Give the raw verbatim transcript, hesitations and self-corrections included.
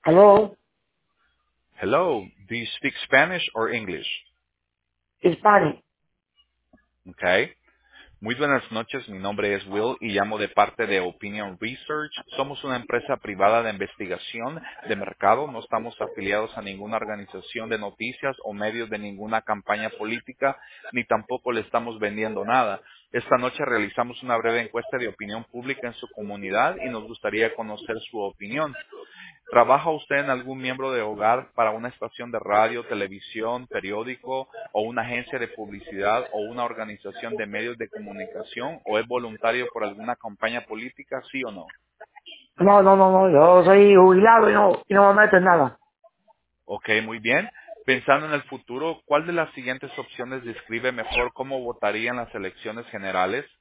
Aló, Hello, do you speak Spanish or English? Hispanic. Okay. Muy buenas noches, mi nombre es Will y llamo de parte de Opinion Research. Somos una empresa privada de investigación de mercado, no estamos afiliados a ninguna organización de noticias o medios de ninguna campaña política, ni tampoco le estamos vendiendo nada. Esta noche realizamos una breve encuesta de opinión pública en su comunidad y nos gustaría conocer su opinión. ¿Trabaja usted en algún miembro de hogar para una estación de radio, televisión, periódico o una agencia de publicidad o una organización de medios de comunicación o es voluntario por alguna campaña política, sí o no? No, no, no, no, yo soy jubilado y no, y no me meto en nada. Ok, muy bien. Pensando en el futuro, ¿cuál de las siguientes opciones describe mejor cómo votaría en las elecciones generales?